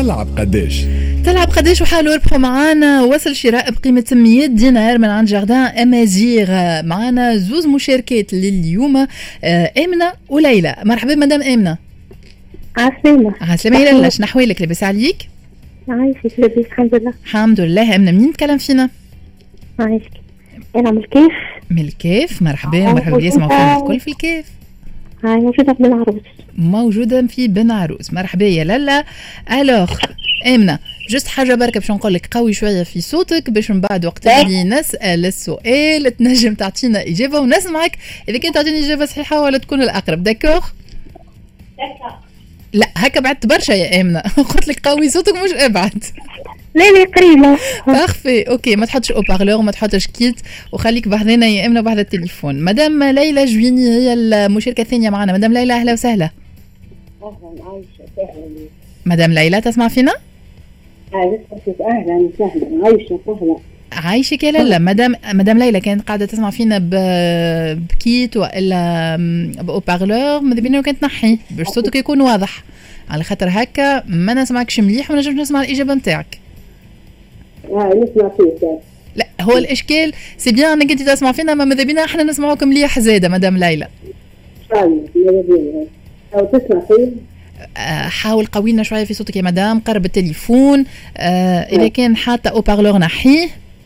تلعب قداش وحاولوا يربحوا معانا. وصل شراء بقيمة 100 دينار من عند جاردان أمازيغ. معانا زوز مشاركات لليوم، آمنة وليلى. مرحبا مدام آمنة. عسلامة يا لالا، شنو أحوالك؟ لاباس عليك؟ عايشك لاباس الحمد لله. الحمد لله. آمنة منين تكلم فينا؟ عايشك أنا من الكيف. من الكيف. مرحبا اللي يسمعوا فينا الكل في الكيف. هاي موجودة في بن عروس. موجودة في بن عروس. مرحبا يا لالا. ألوغ آمنة، جست حاجة بركة باش نقول لك قوي شوية في صوتك باش من بعد وقت اللي نسأل السؤال تنجم تعطينا إجابة ونسمعك إذا كنت تعطيني إجابة صحيحة ولا تكون الأقرب. داكوغ؟ لا هكا بعدت برشا يا آمنة. قلت لك قوي صوتك مش ابعد. لا قريبة. بارفي اوكي، ما تحطش او بارلور، ما تحطش كيت، وخليك بحذنا يا آمنة بحذا التليفون. مدام ليلى جويني هي المشاركة الثانية معنا. مدام ليلى أهلا وسهلا. أهلا عايشة. مدام ليلى تسمع فينا؟ أهلا وسهلا عايشة. سهلا عايشك يا لالا. مدام ليلى كانت قاعدة تسمع فينا بكيت وإلا بأو بارلور، ماذا بينا كانت تنحي باش صوتك يكون واضح، على خاطر هكا ما نسمعكش مليح ونجم نسمع الإجابة نتاعك. نسمع فيك. لا هو الإشكال سي بيان انك انت تسمع فينا، ما ماذا بينا احنا نسمعوك مليح زادة. مدام ليلى ماذا بينا أو تسمع فيه. حاول قوينا شوية في صوتك يا مدام، قرب التليفون. إذا كان حتى أو بارلور نحيه.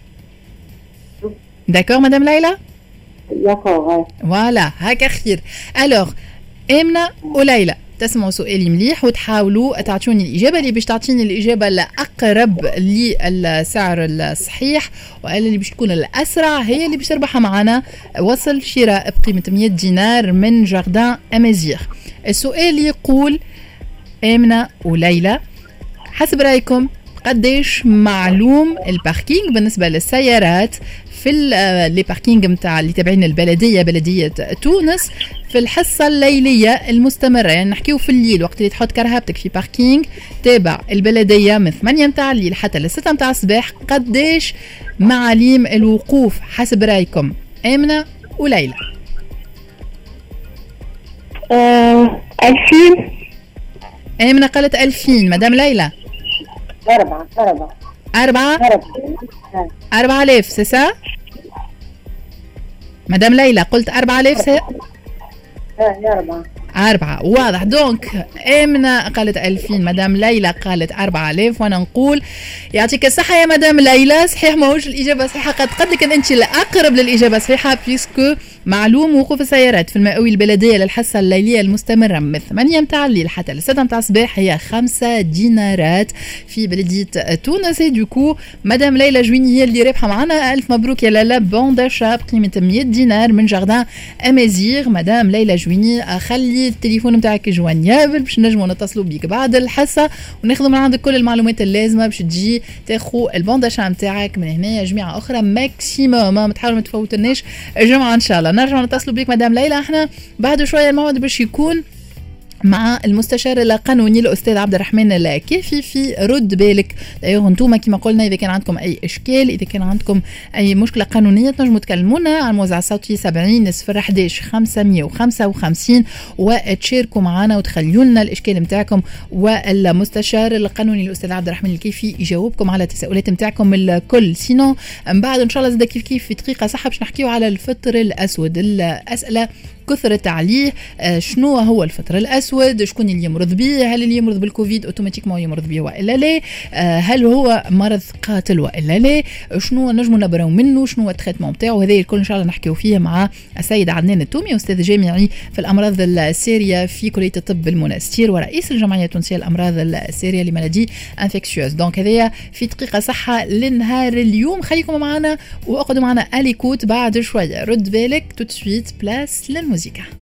داكور مدام ليلى؟ داكور. فوالا هكا خير. ألوغ آمنة وليلى تسمعوا سؤالي مليح وتحاولوا تعطوني الإجابة اللي باش تعطيني الإجابة الأقرب للسعر الصحيح، واللي باش تكون الأسرع هي اللي باش تربحها معنا. وصل شراء بقيمة 100 دينار من جاردان أمازيغ. السؤال يقول آمنة وليلى، حسب رأيكم قديش معلوم الباركينج بالنسبة للسيارات في لي باركينج نتاع اللي تابعين البلديه، بلديه تونس، في الحصه الليليه المستمره، يعني نحكيو في الليل وقت اللي تحط كرهبتك في باركينج تابع البلديه من 8 نتاع الليل حتى ل 6 نتاع الصباح، قديش معاليم الوقوف حسب رايكم آمنة وليلى؟ 2000. آمنة قالت 2000. مدام ليلى 4000 سيسا. مدام ليلى قلت 4000 4 واضح. دونك آمنة قالت 2000، مدام ليلى قالت 4000، وانا نقول يعطيك الصحة يا مدام ليلى. صحيح ماهوش الإجابة صحيحة، قد لكن انت الأقرب للإجابة صحيحة، بيسكو معلوم وقوف السيارات في المئوي البلدية للحصة الليلية المستمرة من 8 متاع الليل حتى ل 6 متاع الصباح هي 5 دينارات في بلدية تونس. دوكو مدام ليلى جويني هي اللي رابحة معنا. ألف مبروك يا لالا، بون داشا بقيمة 100 دينار من جاردان أمازيغ. مدام ليلى جويني خلي التليفون نتاعك جوانيابل باش نجموا نتصلوا بيك بعد الحصة وناخذوا من عندك كل المعلومات اللازمة باش تجي تاخذ البون داشا نتاعك من هنا جميعة أخرى ماكسيموم. ما تحاولوا ما تفوتناش الجمعة إن شاء الله. نرجع نتصلوا بيك مدام ليلى. احنا بعد شويه الموعد باش يكون مع المستشار القانوني الاستاذ عبد الرحمن الكافي في رد بالك. دايوغ انتوما كما قلنا اذا كان عندكم اي اشكال، اذا كان عندكم اي مشكله قانونيه تنجموا تكلمونا على الموزع الصوتي 70 011 555 وتشاركوا معنا وتخليوا لنا الاشكال نتاعكم، والمستشار القانوني الاستاذ عبد الرحمن الكافي يجاوبكم على التساؤلات نتاعكم الكل. سينو من بعد ان شاء الله زاد كيف في دقيقه صح باش نحكيو على الفطر الاسود. الاسئله كثرت عليه. شنو هو الفطر الأسود؟ شكون اللي يمرض به؟ هل اللي يمرض بالكوفيد اوتوماتيكمون يمرض به وإلا لا؟ هل هو مرض قاتل وإلا لا؟ شنو نجمو نبراو منه؟ شنو هو التريتمون نتاعو؟ هذا الكل إن شاء الله نحكيو فيه مع السيد عدنان التومي، أستاذ جامعي في الأمراض السارية في كلية الطب بالمنستير ورئيس الجمعية التونسية للأمراض السارية لمالادي انفكسيوز. دونك هذايا في دقيقة صحة لنهار اليوم. خليكم معنا واقعدوا معنا أليكوت. بعد شوية رد بالك تو سويت بلاس للموسيقى.